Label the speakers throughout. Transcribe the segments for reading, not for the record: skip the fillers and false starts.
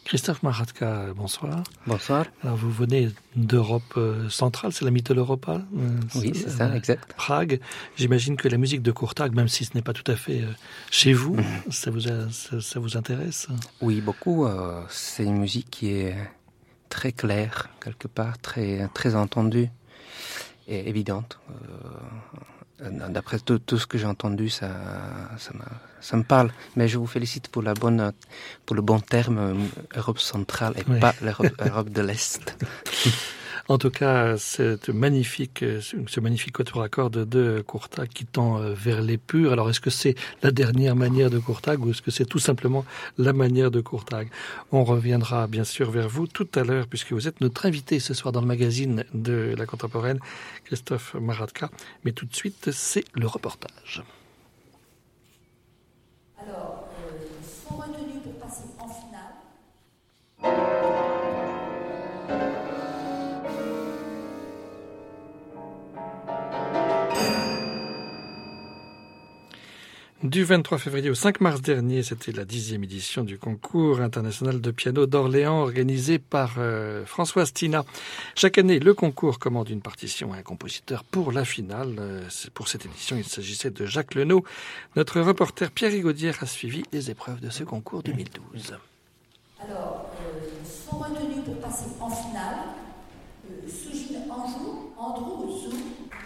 Speaker 1: Christophe Maratka, bonsoir.
Speaker 2: Bonsoir.
Speaker 1: Alors vous venez d'Europe centrale, c'est la Mitteleuropa?
Speaker 2: Oui, c'est ça, exact.
Speaker 1: Prague. J'imagine que la musique de Courtag, même si ce n'est pas tout à fait chez vous, ça vous intéresse?
Speaker 2: Oui, beaucoup. C'est une musique qui est très claire, quelque part, très entendue et évidente. D'après tout ce que j'ai entendu, ça me parle. Mais je vous félicite pour le bon terme Europe centrale et pas l'Europe de l'Est.
Speaker 1: En tout cas, ce magnifique quatuor de Courtag qui tend vers l'épure. Alors, est-ce que c'est la dernière manière de Courtag ou est-ce que c'est tout simplement la manière de Courtag? On reviendra bien sûr vers vous tout à l'heure puisque vous êtes notre invité ce soir dans le magazine de la contemporaine, Christophe Maratka. Mais tout de suite, c'est le reportage.
Speaker 3: Alors, ils sont retenus pour passer en finale.
Speaker 1: Du 23 février au 5 mars dernier, c'était la 10e édition du concours international de piano d'Orléans organisé par Françoise Tina. Chaque année, le concours commande une partition à un compositeur pour la finale. Pour cette édition, il s'agissait de Jacques Lenot. Notre reporter Pierre Rigaudière a suivi les épreuves de ce concours 2012.
Speaker 3: Alors, ils sont retenus pour passer en finale. Soujine Anjou, Andrew Zou.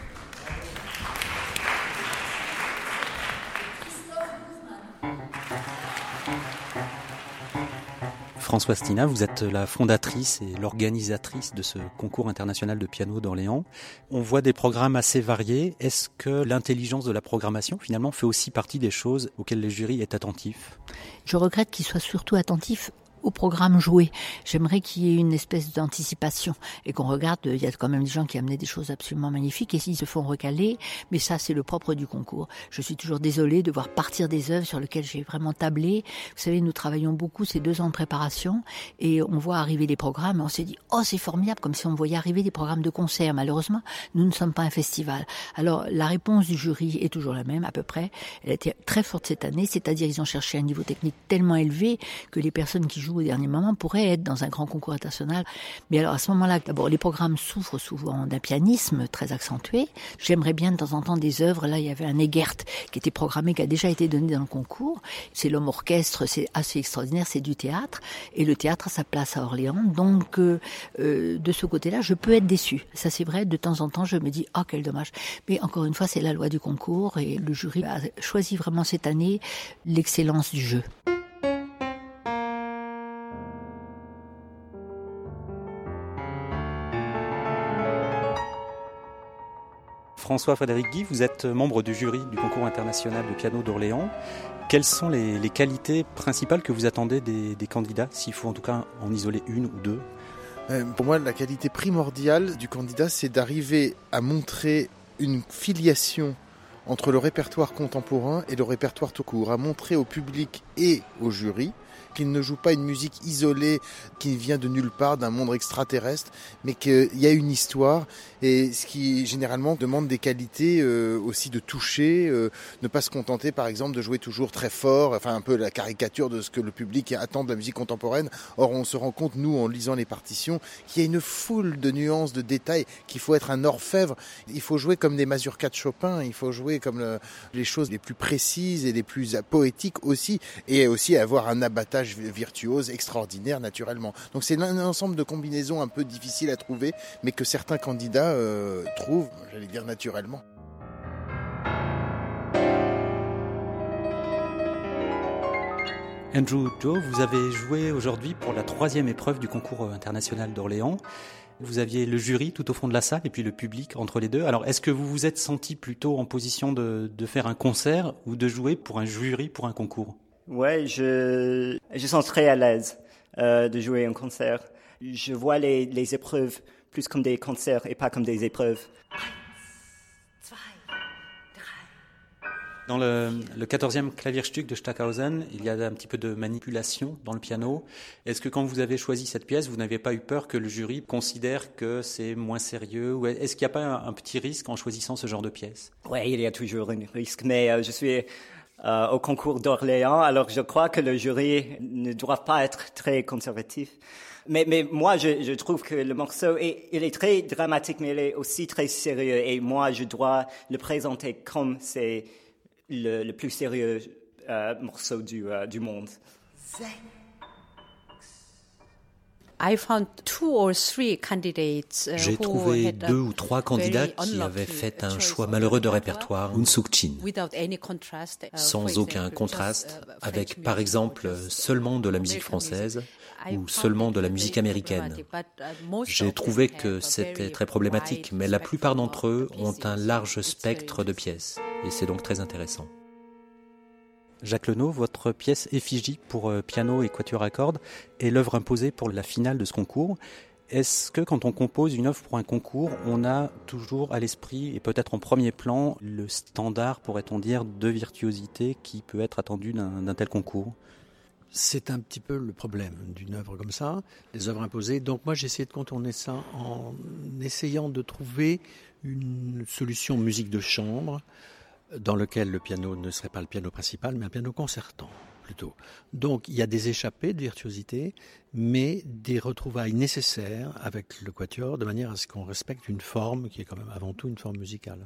Speaker 4: Françoise Tina, vous êtes la fondatrice et l'organisatrice de ce concours international de piano d'Orléans. On voit des programmes assez variés. Est-ce que l'intelligence de la programmation, finalement, fait aussi partie des choses auxquelles le jury est attentif?
Speaker 5: Je regrette qu'il soit surtout attentif au programme joué. J'aimerais qu'il y ait une espèce d'anticipation et qu'on regarde, il y a quand même des gens qui amenaient des choses absolument magnifiques et s'ils se font recaler, mais ça c'est le propre du concours. Je suis toujours désolée de voir partir des œuvres sur lesquelles j'ai vraiment tablé. Vous savez, nous travaillons beaucoup ces 2 ans de préparation et on voit arriver les programmes et on s'est dit « Oh, c'est formidable !» comme si on voyait arriver des programmes de concert. Malheureusement, nous ne sommes pas un festival. Alors, la réponse du jury est toujours la même, à peu près. Elle a été très forte cette année, c'est-à-dire ils ont cherché un niveau technique tellement élevé que les personnes qui jouent au dernier moment pourrait être dans un grand concours international. Mais alors à ce moment-là, d'abord les programmes souffrent souvent d'un pianisme très accentué. J'aimerais bien de temps en temps des œuvres. Là, il y avait un Egert qui était programmé, qui a déjà été donné dans le concours. C'est l'homme orchestre, c'est assez extraordinaire, c'est du théâtre. Et le théâtre a sa place à Orléans. Donc de ce côté-là, je peux être déçue. Ça c'est vrai, de temps en temps, je me dis « Oh, quel dommage !» Mais encore une fois, c'est la loi du concours et le jury a choisi vraiment cette année l'excellence du jeu.
Speaker 4: François-Frédéric Guy, vous êtes membre du jury du concours international de piano d'Orléans. Quelles sont les qualités principales que vous attendez des candidats, s'il faut en tout cas en isoler une ou deux?
Speaker 6: Pour moi, la qualité primordiale du candidat, c'est d'arriver à montrer une filiation entre le répertoire contemporain et le répertoire tout court, à montrer au public et au jury qu'il ne joue pas une musique isolée qui vient de nulle part, d'un monde extraterrestre, mais qu'il y a une histoire, et ce qui généralement demande des qualités aussi de toucher, ne pas se contenter par exemple de jouer toujours très fort, enfin un peu la caricature de ce que le public attend de la musique contemporaine. Or on se rend compte, nous, en lisant les partitions, qu'il y a une foule de nuances, de détails, qu'il faut être un orfèvre. Il faut jouer comme des mazurkas de Chopin, il faut jouer comme les choses les plus précises et les plus poétiques aussi, et aussi avoir un abattage virtuose extraordinaire naturellement. Donc c'est un ensemble de combinaisons un peu difficiles à trouver, mais que certains candidats trouvent, j'allais dire naturellement.
Speaker 4: Andrew Joe, vous avez joué aujourd'hui pour la 3e épreuve du concours international d'Orléans. Vous aviez le jury tout au fond de la salle et puis le public entre les deux. Alors, est-ce que vous vous êtes senti plutôt en position de faire un concert ou de jouer pour un jury pour un concours?
Speaker 7: Ouais, je sens très à l'aise de jouer un concert. Je vois les épreuves plus comme des concerts et pas comme des épreuves.
Speaker 4: Dans le 14e Klavierstück de Stockhausen, il y a un petit peu de manipulation dans le piano. Est-ce que quand vous avez choisi cette pièce, vous n'avez pas eu peur que le jury considère que c'est moins sérieux? Ou est-ce qu'il n'y a pas un petit risque en choisissant ce genre de pièce?
Speaker 7: Oui, il y a toujours un risque, mais je suis au concours d'Orléans. Alors je crois que le jury ne doit pas être très conservatif. Mais moi, je trouve que le morceau, il est très dramatique, mais il est aussi très sérieux. Et moi, je dois le présenter comme c'est le plus sérieux morceau du monde.
Speaker 8: J'ai trouvé 2 ou 3 candidats qui avaient fait un choix malheureux de répertoire, Unsuk-chin, sans aucun contraste, avec par exemple seulement de la musique française ou seulement de la musique américaine. J'ai trouvé que c'était très problématique, mais la plupart d'entre eux ont un large spectre de pièces, et c'est donc très intéressant.
Speaker 4: Jacques Lenot, votre pièce Effigie pour piano et quatuor à cordes est l'œuvre imposée pour la finale de ce concours. Est-ce que quand on compose une œuvre pour un concours, on a toujours à l'esprit et peut-être en premier plan le standard, pourrait-on dire, de virtuosité qui peut être attendu d'un tel concours ?
Speaker 9: C'est un petit peu le problème d'une œuvre comme ça, des œuvres imposées. Donc moi j'ai essayé de contourner ça en essayant de trouver une solution musique de chambre, dans lequel le piano ne serait pas le piano principal, mais un piano concertant, plutôt. Donc, il y a des échappées de virtuosité, mais des retrouvailles nécessaires avec le quatuor, de manière à ce qu'on respecte une forme qui est quand même avant tout une forme musicale.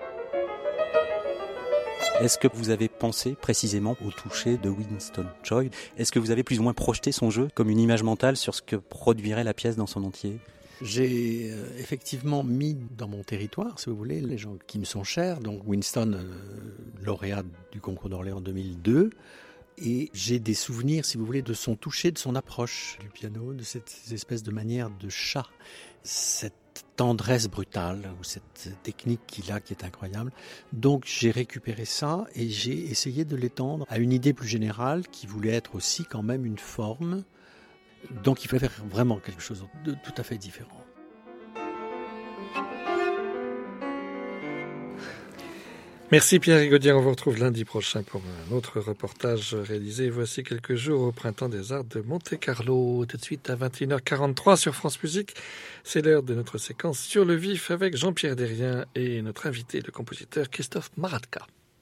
Speaker 4: Est-ce que vous avez pensé précisément au toucher de Winston Choi ? Est-ce que vous avez plus ou moins projeté son jeu comme une image mentale sur ce que produirait la pièce dans son entier ?
Speaker 9: J'ai effectivement mis dans mon territoire, si vous voulez, les gens qui me sont chers. Donc Winston, lauréat du concours d'Orléans en 2002. Et j'ai des souvenirs, si vous voulez, de son toucher, de son approche du piano, de cette espèce de manière de chat. Cette tendresse brutale, ou cette technique qu'il a qui est incroyable. Donc j'ai récupéré ça et j'ai essayé de l'étendre à une idée plus générale qui voulait être aussi quand même une forme. Donc il fallait faire vraiment quelque chose de tout à fait différent.
Speaker 1: Merci Pierre Rigaudière, on vous retrouve lundi prochain pour un autre reportage réalisé voici quelques jours au Printemps des Arts de Monte-Carlo. Tout de suite à 21h43 sur France Musique, c'est l'heure de notre séquence Sur le vif avec Jean-Pierre Derrien et notre invité, le compositeur Christophe Maratka.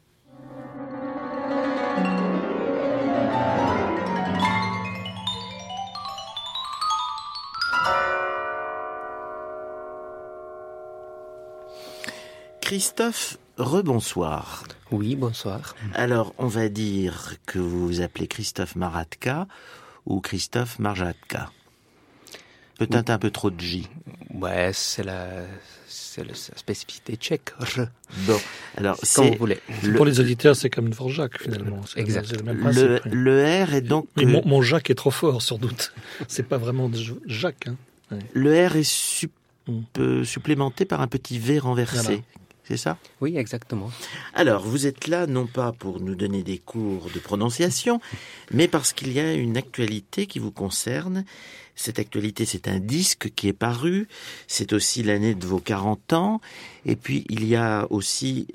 Speaker 10: Christophe, rebonsoir.
Speaker 2: Oui, bonsoir.
Speaker 10: Alors, on va dire que vous vous appelez Christophe Maratka ou Christophe Marjatka. Peut-être un peu trop de J.
Speaker 2: Ouais, c'est la spécificité tchèque.
Speaker 10: Bon, alors
Speaker 2: comme vous voulez.
Speaker 1: Pour les auditeurs, c'est comme Dvorak finalement.
Speaker 2: Exact.
Speaker 1: C'est le même principe.
Speaker 10: Le R est donc...
Speaker 1: Mais mon Jacques est trop fort, sans doute. C'est pas vraiment Jacques. Hein. Ouais.
Speaker 10: Le R est supplémenté par un petit V renversé. Voilà. C'est ça ?
Speaker 2: Oui, exactement.
Speaker 10: Alors, vous êtes là non pas pour nous donner des cours de prononciation, mais parce qu'il y a une actualité qui vous concerne. Cette actualité, c'est un disque qui est paru, c'est aussi l'année de vos 40 ans, et puis il y a aussi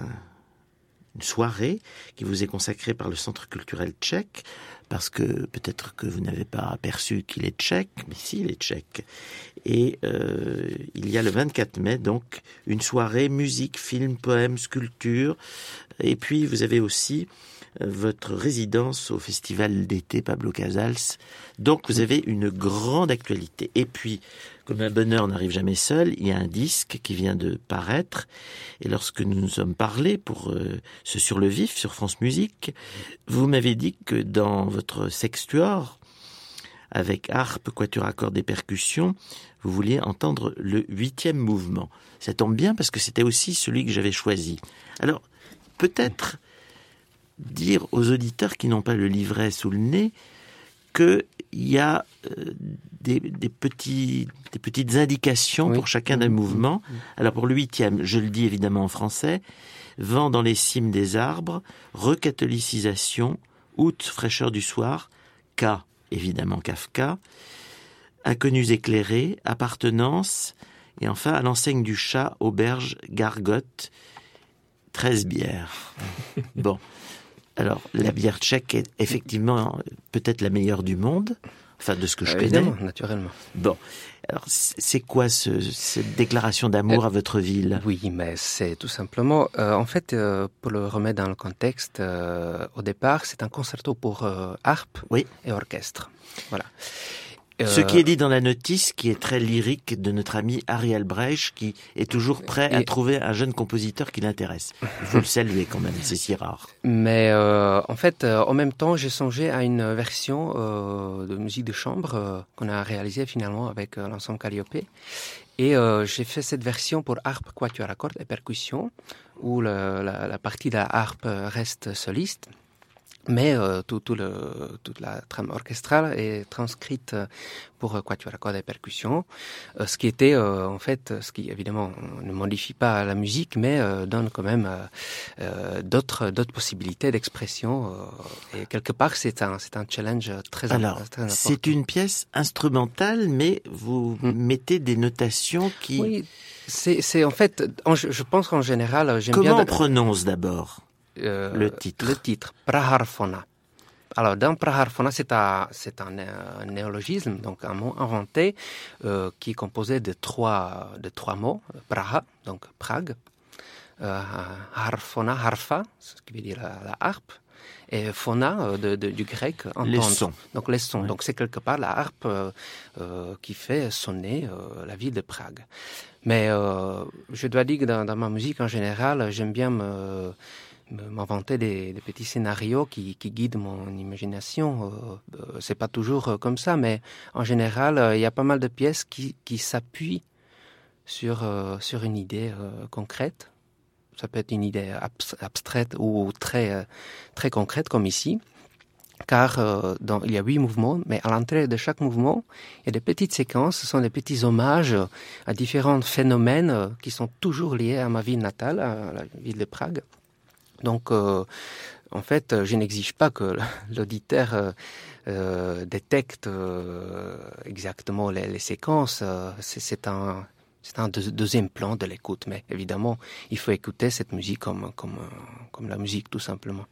Speaker 10: une soirée qui vous est consacrée par le Centre culturel tchèque, parce que peut-être que vous n'avez pas aperçu qu'il est tchèque, mais si, il est tchèque. Et il y a le 24 mai, donc, une soirée musique, film, poèmes, sculpture. Et puis, vous avez aussi votre résidence au Festival d'été Pablo Casals. Donc, vous avez une grande actualité. Et puis, comme un bonheur n'arrive jamais seul, il y a un disque qui vient de paraître. Et lorsque nous nous sommes parlé pour ce Sur le vif, sur France Musique, vous m'avez dit que dans votre sextuor, avec harpe, quatuor à cordes et percussions, vous vouliez entendre le 8e mouvement. Ça tombe bien parce que c'était aussi celui que j'avais choisi. Alors, peut-être dire aux auditeurs qui n'ont pas le livret sous le nez qu'il y a des petites indications pour chacun des mouvements. Alors pour le 8e, je le dis évidemment en français, vent dans les cimes des arbres, recatholicisation, août, fraîcheur du soir, K, évidemment Kafka, inconnus éclairés, appartenance, et enfin à l'enseigne du chat, auberge, gargote, 13 bières. Bon. Alors, la bière tchèque est effectivement peut-être la meilleure du monde, enfin de ce que je connais.
Speaker 2: Évidemment, naturellement.
Speaker 10: Bon, Alors, c'est quoi cette déclaration d'amour à votre ville?
Speaker 2: Oui, mais c'est tout simplement, en fait, pour le remettre dans le contexte, au départ, c'est un concerto pour harpe et orchestre. Voilà.
Speaker 10: Ce qui est dit dans la notice, qui est très lyrique, de notre ami Harry Albrecht, qui est toujours prêt à trouver un jeune compositeur qui l'intéresse. Il faut le saluer quand même, c'est si rare.
Speaker 2: Mais en fait, en même temps, j'ai songé à une version de musique de chambre qu'on a réalisée finalement avec l'ensemble Calliope. Et j'ai fait cette version pour harpe, quatuor à cordes et percussion, où la partie de la harpe reste soliste. Mais toute la trame orchestrale est transcrite pour quatuor à cordes et percussion, ce qui était en fait, ce qui évidemment ne modifie pas la musique, mais donne quand même d'autres possibilités d'expression. Et quelque part, c'est un challenge très important.
Speaker 10: C'est une pièce instrumentale, mais vous mettez des notations qui.
Speaker 2: Oui, c'est en fait, je pense qu'en général, j'aime bien.
Speaker 10: Comment on prononce d'abord? Le titre,
Speaker 2: Praharphona. Alors, dans Praharphona, c'est un néologisme, donc un mot inventé qui est composé de trois mots. Praha, donc Prague. Harphona, harfa, ce qui veut dire la harpe. Et phona, du grec, entendre.
Speaker 10: Les sons.
Speaker 2: Donc, les sons.
Speaker 10: Oui.
Speaker 2: Donc, c'est quelque part la harpe qui fait sonner la ville de Prague. Mais je dois dire que dans ma musique, en général, j'aime bien m'inventer des petits scénarios qui guident mon imagination. C'est pas toujours comme ça, mais en général, il y a pas mal de pièces qui s'appuient sur une idée concrète. Ça peut être une idée abstraite ou très concrète, comme ici. Car il y a 8 mouvements, mais à l'entrée de chaque mouvement, il y a des petites séquences, ce sont des petits hommages à différents phénomènes qui sont toujours liés à ma ville natale, à la ville de Prague. Donc, en fait, je n'exige pas que l'auditeur détecte exactement les séquences. C'est un deuxième plan de l'écoute. Mais évidemment, il faut écouter cette musique comme la musique, tout simplement.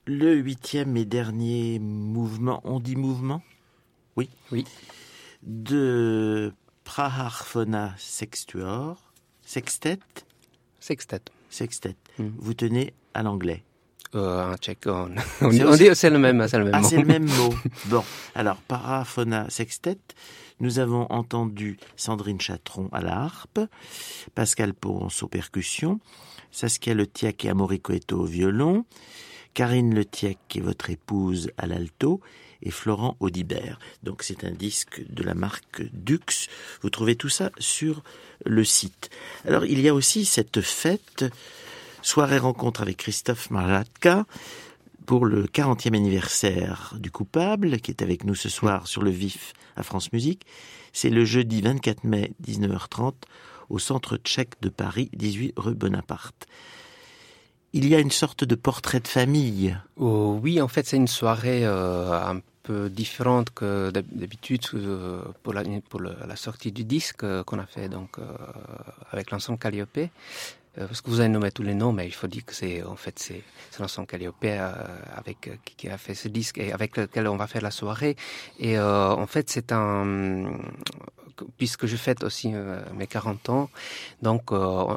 Speaker 10: le 8e et dernier mouvement, on dit mouvement ? Oui.
Speaker 2: Oui.
Speaker 10: De Praharphona Sextuor, Sextet. Vous tenez à l'anglais.
Speaker 2: En tchèque, on dit c'est le même mot.
Speaker 10: C'est le même mot. Bon, alors Praharphona Sextet, nous avons entendu Sandrine Chatron à la harpe, Pascal Ponce aux percussions, Saskia Letiak et Amaury Coetto au violon, Karine Letiak qui est votre épouse à l'alto, et Florent Audibert. Donc c'est un disque de la marque Dux. Vous trouvez tout ça sur le site. Alors il y a aussi cette fête, soirée rencontre avec Christophe Marjatka, pour le 40e anniversaire du Coupable, qui est avec nous ce soir sur le Vif à France Musique. C'est le jeudi 24 mai, 19h30, au Centre Tchèque de Paris, 18 rue Bonaparte. Il y a une sorte de portrait de famille.
Speaker 2: Oh, oui, en fait, c'est une soirée un peu différente que d'habitude pour la sortie du disque qu'on a fait donc avec l'ensemble Calliope. Parce que vous avez nommé tous les noms, mais il faut dire que c'est l'ensemble Calliope qui a fait ce disque et avec lequel on va faire la soirée. Et en fait, puisque je fête aussi mes 40 ans, donc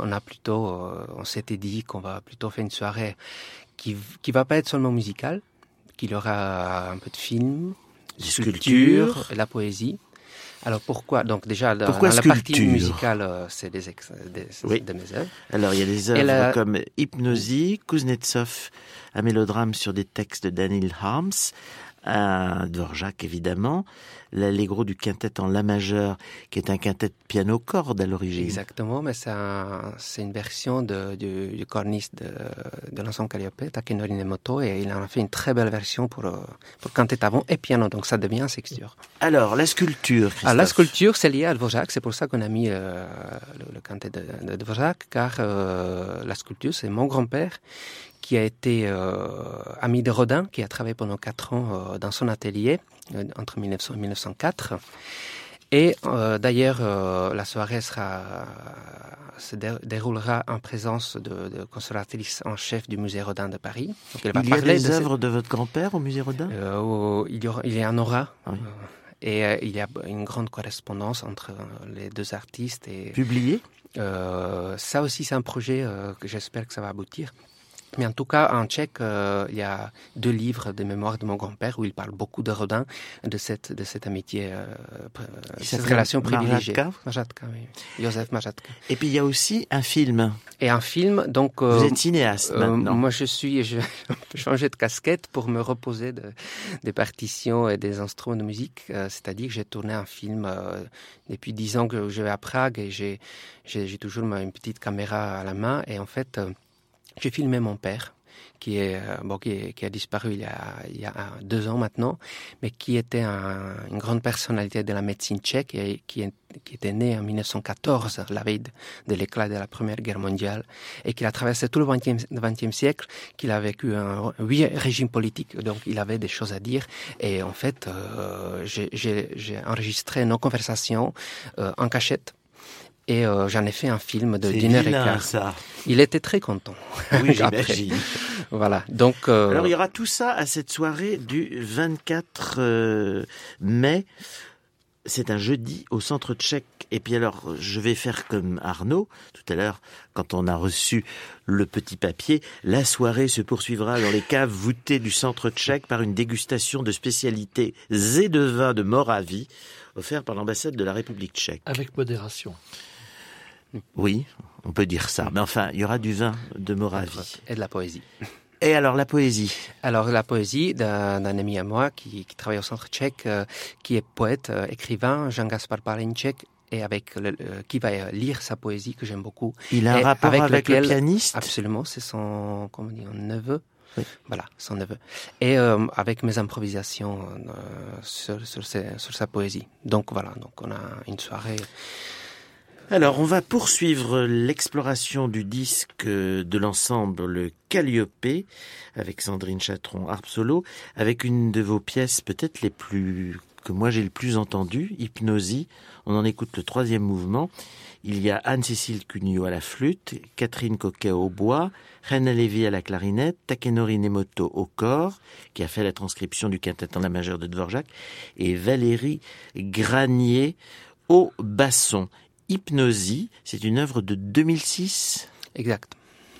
Speaker 2: on s'était dit qu'on va plutôt faire une soirée qui va pas être seulement musicale, qu'il y aura un peu de film,
Speaker 10: des sculptures
Speaker 2: et la poésie. Alors pourquoi ? Donc déjà, dans
Speaker 10: la
Speaker 2: partie musicale, c'est des de mes œuvres.
Speaker 10: Alors il y a des œuvres comme Hypnosie, Kuznetsov, un mélodrame sur des textes de Daniel Harms, Dvorak évidemment, l'allegro du quintet en la majeur, qui est un quintet piano-corde à l'origine.
Speaker 2: Exactement, mais c'est une version du corniste de l'ensemble Calliope, Takenori Nemoto, et il en a fait une très belle version pour quintet avant et piano, donc ça devient sextuor.
Speaker 10: Alors, la sculpture, Christophe.
Speaker 2: La sculpture, c'est lié à Dvorak, c'est pour ça qu'on a mis le quintet de Dvorak, car la sculpture, c'est mon grand-père, qui a été ami de Rodin, qui a travaillé pendant 4 ans dans son atelier, entre 1900 et 1904. Et d'ailleurs, la soirée se déroulera en présence de conservatrice en chef du musée Rodin de Paris. Donc, elle va
Speaker 10: il y a des œuvres de votre grand-père au musée Rodin ?
Speaker 2: Il y en aura.
Speaker 10: Oui.
Speaker 2: Et il y a une grande correspondance entre les deux artistes.
Speaker 10: Publié ?
Speaker 2: Ça aussi, c'est un projet que j'espère que ça va aboutir. Mais en tout cas, en tchèque, il y a 2 livres de mémoire de mon grand-père où il parle beaucoup de Rodin, de cette amitié, cette relation privilégiée. Marjatka, oui. Josef Marjatka.
Speaker 10: Et puis il y a aussi un film.
Speaker 2: Et un film, donc...
Speaker 10: Vous êtes cinéaste maintenant.
Speaker 2: Moi, je peux changer de casquette pour me reposer des partitions et des instruments de musique. C'est-à-dire que j'ai tourné un film depuis 10 ans que je vais à Prague et j'ai toujours une petite caméra à la main. Et en fait... j'ai filmé mon père, qui a disparu il y a 2 ans maintenant, mais qui était une grande personnalité de la médecine tchèque et qui était né en 1914, la veille de l'éclat de la Première Guerre mondiale, et qu'il a traversé tout le XXe siècle, qu'il a vécu 8 régimes politiques, donc il avait des choses à dire. Et en fait, j'ai enregistré nos conversations en cachette. Et j'en ai fait un film de d'une heure et quart.
Speaker 10: Ça.
Speaker 2: Il était très content.
Speaker 10: Oui, j'imagine.
Speaker 2: Voilà. Donc.
Speaker 10: Alors il y aura tout ça à cette soirée du 24 mai. C'est un jeudi au Centre Tchèque. Et puis alors, je vais faire comme Arnaud tout à l'heure, quand on a reçu le petit papier. La soirée se poursuivra dans les caves voûtées du Centre Tchèque par une dégustation de spécialités et de vins de Moravie, offert par l'ambassade de la République tchèque.
Speaker 1: Avec modération.
Speaker 10: Oui, on peut dire ça. Mais enfin, il y aura du vin de Moravie.
Speaker 2: Et de la poésie.
Speaker 10: Et alors, la poésie ?
Speaker 2: Alors, la poésie d'un ami à moi qui travaille au Centre Tchèque, qui est poète, écrivain, Jean-Gaspard Palenček, et qui va lire sa poésie, que j'aime beaucoup.
Speaker 10: Il a un rapport avec le pianiste ?
Speaker 2: Absolument, c'est son neveu. Oui. Voilà, son neveu. Et avec mes improvisations sur sa poésie. Donc voilà, donc on a une soirée...
Speaker 10: Alors, on va poursuivre l'exploration du disque de l'ensemble Calliope avec Sandrine Chatron, harpe solo, avec une de vos pièces peut-être les plus que moi j'ai le plus entendu, Hypnosie. On en écoute le 3e mouvement. Il y a Anne-Cécile Cugnot à la flûte, Catherine Coquet au bois, Reina Lévy à la clarinette, Takenori Nemoto au cor, qui a fait la transcription du quintet en la majeure de Dvorak, et Valérie Granier au basson. Hypnosie, c'est une œuvre de 2006 ?
Speaker 2: Exact.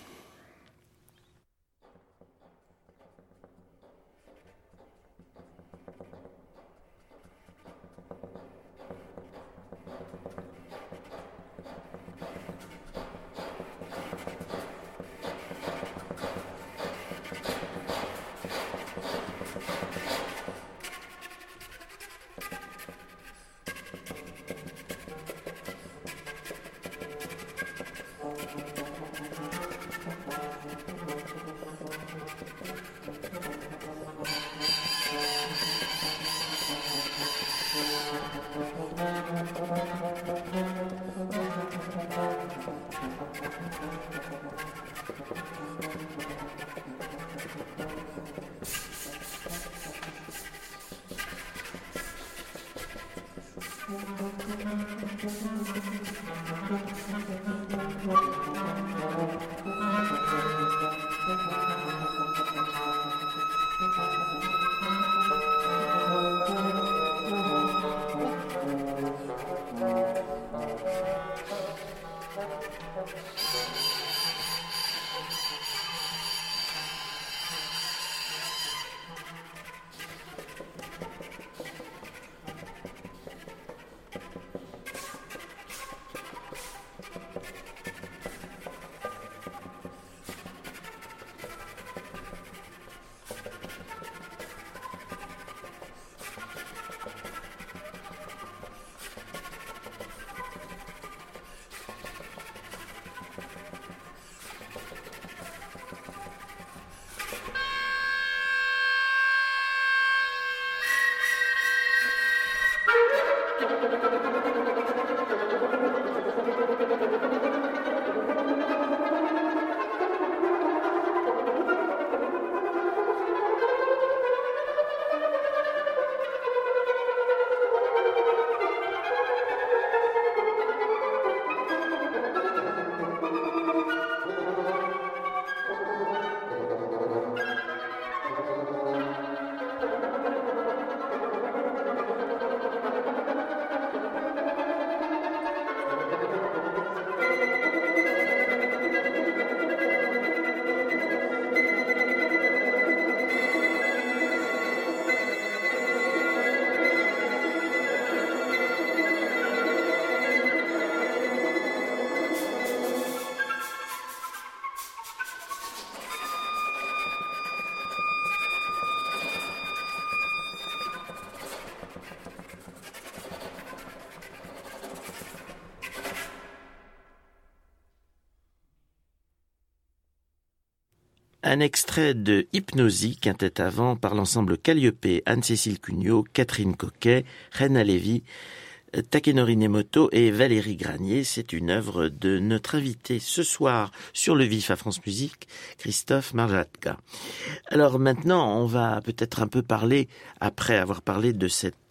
Speaker 10: Un extrait de Hypnosie, quintet avant, par l'ensemble Calliope, Anne-Cécile Cugnot, Catherine Coquet, Reina Lévy, Takenori Nemoto et Valérie Granier. C'est une œuvre de notre invité ce soir sur le vif à France Musique, Christophe Marjatka. Alors maintenant, on va peut-être un peu parler, après avoir parlé de cette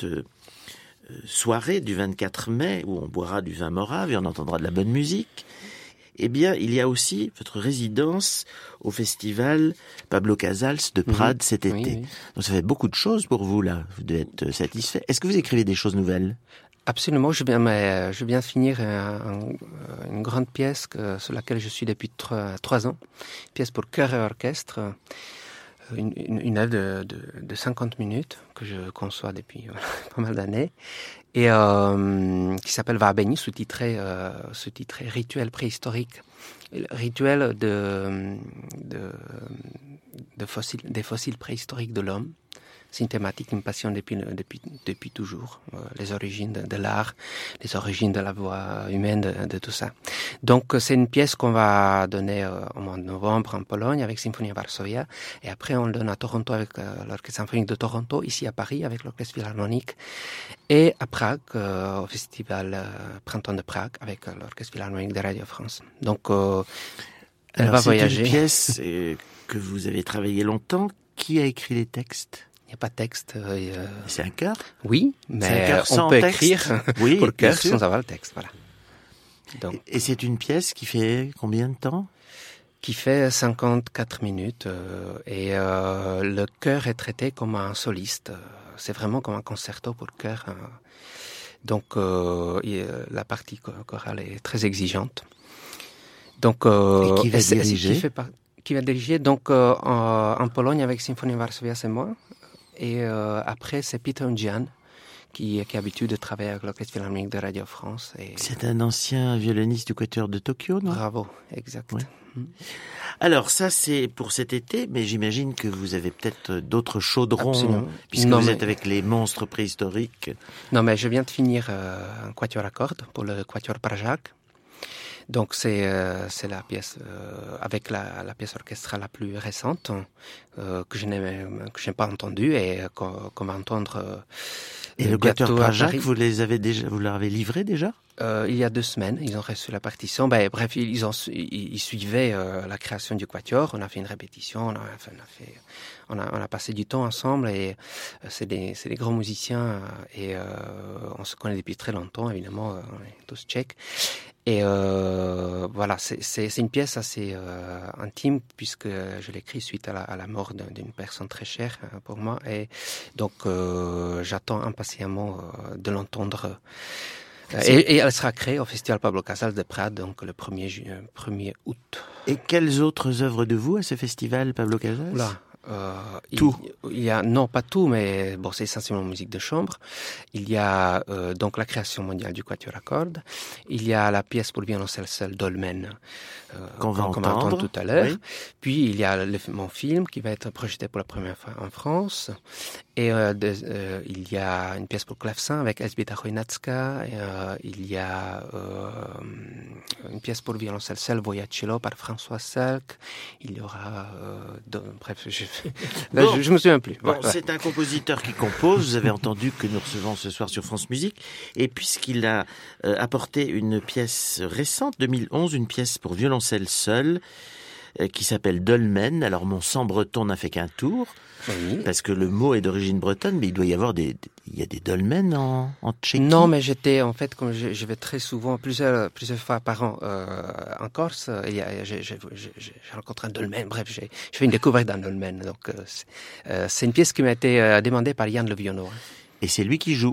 Speaker 10: soirée du 24 mai, où on boira du vin morave et on entendra de la bonne musique. Eh bien, il y a aussi votre résidence au festival Pablo Casals de Prades cet été. Oui. Donc ça fait beaucoup de choses pour vous, là. Vous devez être satisfait. Est-ce que vous écrivez des choses nouvelles ?
Speaker 2: Absolument. Je viens finir une grande pièce sur laquelle je suis depuis 3 ans. Une pièce pour chœur et orchestre. Une œuvre de 50 minutes que je conçois depuis pas mal d'années et qui s'appelle Varbeni, sous-titré Rituel préhistorique, rituel des fossiles préhistoriques de l'homme. C'est une thématique qui me passionne depuis toujours. Les origines de l'art, les origines de la voix humaine, de tout ça. Donc, c'est une pièce qu'on va donner au mois de novembre en Pologne avec Symphonia Varsovia. Et après, on le donne à Toronto avec l'Orchestre symphonique de Toronto, ici à Paris avec l'Orchestre Philharmonique. Et à Prague, au Festival Printemps de Prague avec l'Orchestre Philharmonique de Radio France. Donc, elle va voyager.
Speaker 10: C'est une pièce que vous avez travaillé longtemps. Qui a écrit les textes ?
Speaker 2: Il y a pas de texte.
Speaker 10: C'est un chœur?
Speaker 2: Oui, mais on peut écrire
Speaker 10: oui,
Speaker 2: pour le chœur sans avoir le texte. Voilà.
Speaker 10: Donc, et c'est une pièce qui fait combien de temps?
Speaker 2: Qui fait 54 minutes. Et le chœur est traité comme un soliste. C'est vraiment comme un concerto pour le chœur. Donc la partie chorale est très exigeante. Donc,
Speaker 10: et qui va diriger?
Speaker 2: Qui va diriger donc en Pologne avec Symphonie Varsovia, c'est moi. Et après, c'est Peter Jan qui a l'habitude de travailler avec l'Orchestre Philharmonique de Radio France. Et...
Speaker 10: C'est un ancien violoniste du Quatuor de Tokyo, non?
Speaker 2: Bravo, exact.
Speaker 10: Ouais. Alors ça c'est pour cet été, mais j'imagine que vous avez peut-être d'autres chaudrons. Absolument. Puisque vous êtes avec les monstres préhistoriques.
Speaker 2: Non, mais je viens de finir un quatuor à cordes pour le Quatuor Pražák. Donc c'est la pièce avec la pièce orchestrale la plus récente que je n'ai pas entendue et qu'on va entendre.
Speaker 10: Et le Quatuor Pražák, vous l'avez livré déjà?
Speaker 2: Il y a 2 semaines, ils ont reçu la partition. Bref, ils suivaient la création du quatuor. On a fait une répétition, on a passé du temps ensemble et c'est des grands musiciens et on se connaît depuis très longtemps. Évidemment, on est tous tchèques. Et voilà, c'est une pièce assez intime puisque je l'ai écrite suite à la mort d'une personne très chère pour moi. Et donc j'attends impatiemment de l'entendre. Et elle sera créée au Festival Pablo Casals de Prades, donc le 1er août.
Speaker 10: Et quelles autres œuvres de vous à ce festival Pablo Casals?
Speaker 2: Tout. Il y a, non, pas tout, mais bon, c'est essentiellement musique de chambre. Il y a donc la création mondiale du quatuor à cordes. Il y a la pièce pour violoncelle seul Dolmen qu'on va entendre tout à l'heure. Oui. Puis il y a mon film qui va être projeté pour la première fois en France. Et il y a une pièce pour clavecin avec Elżbieta Chojnacka. Il y a une pièce pour violoncelle seul Vojaciolo par François Selk. Il y aura bref, je me souviens plus.
Speaker 10: Bon, c'est un compositeur qui compose. Vous avez entendu que nous recevons ce soir sur France Musique. Et puisqu'il a apporté une pièce récente, 2011, une pièce pour violoncelle seul, qui s'appelle Dolmen. Alors mon sang breton n'a fait qu'un tour, oui. Parce que le mot est d'origine bretonne, mais il doit y avoir il y a des dolmens en Tchéquie.
Speaker 2: Non, mais j'étais en fait, comme je vais très souvent, plusieurs fois par an en Corse, j'ai rencontré un dolmen. Bref, j'ai fait une découverte d'un dolmen. Donc c'est une pièce qui m'a été demandée par Yann Le Vionneau.
Speaker 10: Et c'est lui qui joue.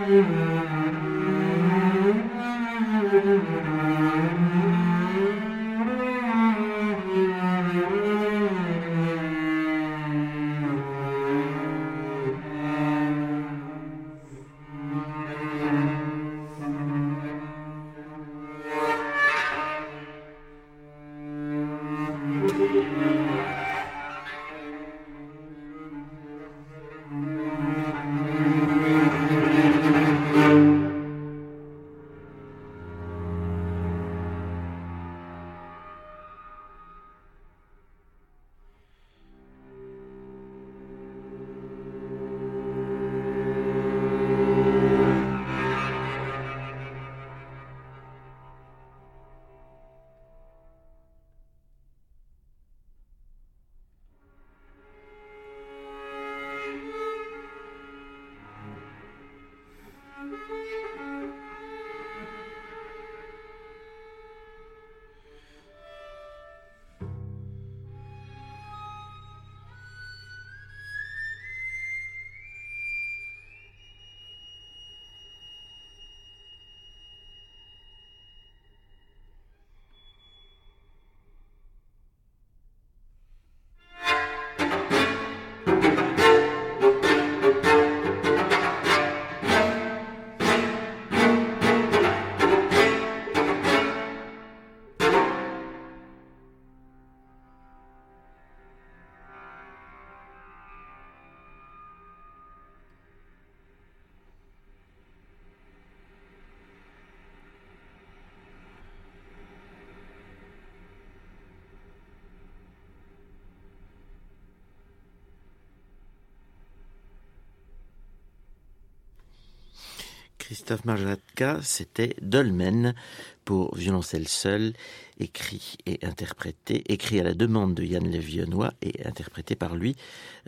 Speaker 10: Christophe Marjatka, c'était Dolmen pour violoncelle seul, écrit à la demande de Yann Levionnois et interprété par lui.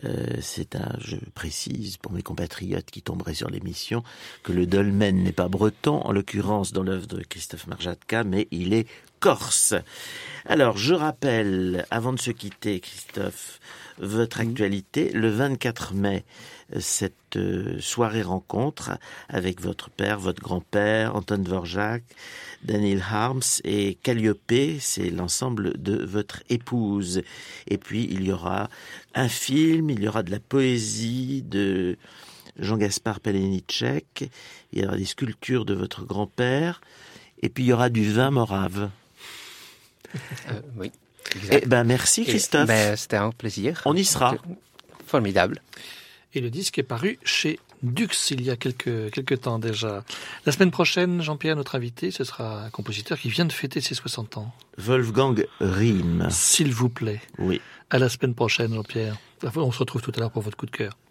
Speaker 10: Je précise pour mes compatriotes qui tomberaient sur l'émission que le dolmen n'est pas breton, en l'occurrence dans l'œuvre de Christophe Marjatka, mais il est corse. Alors, je rappelle, avant de se quitter, Christophe, votre actualité, le 24 mai, cette soirée rencontre avec votre père, votre grand-père, Anton Dvorak, Daniel Harms et Calliope, c'est l'ensemble de votre épouse. Et puis, il y aura un film, il y aura de la poésie de Jean-Gaspard Pelenicek, il y aura des sculptures de votre grand-père, et puis il y aura du vin morave.
Speaker 2: Oui. Exact.
Speaker 10: Eh ben, merci Christophe.
Speaker 2: C'était un plaisir.
Speaker 10: On y sera.
Speaker 2: Formidable.
Speaker 1: Et le disque est paru chez Dux il y a quelques temps déjà. La semaine prochaine, Jean-Pierre, notre invité, ce sera un compositeur qui vient de fêter ses 60 ans.
Speaker 10: Wolfgang Rihm.
Speaker 1: S'il vous plaît.
Speaker 10: Oui.
Speaker 1: À la semaine prochaine, Jean-Pierre. On se retrouve tout à l'heure pour votre coup de cœur.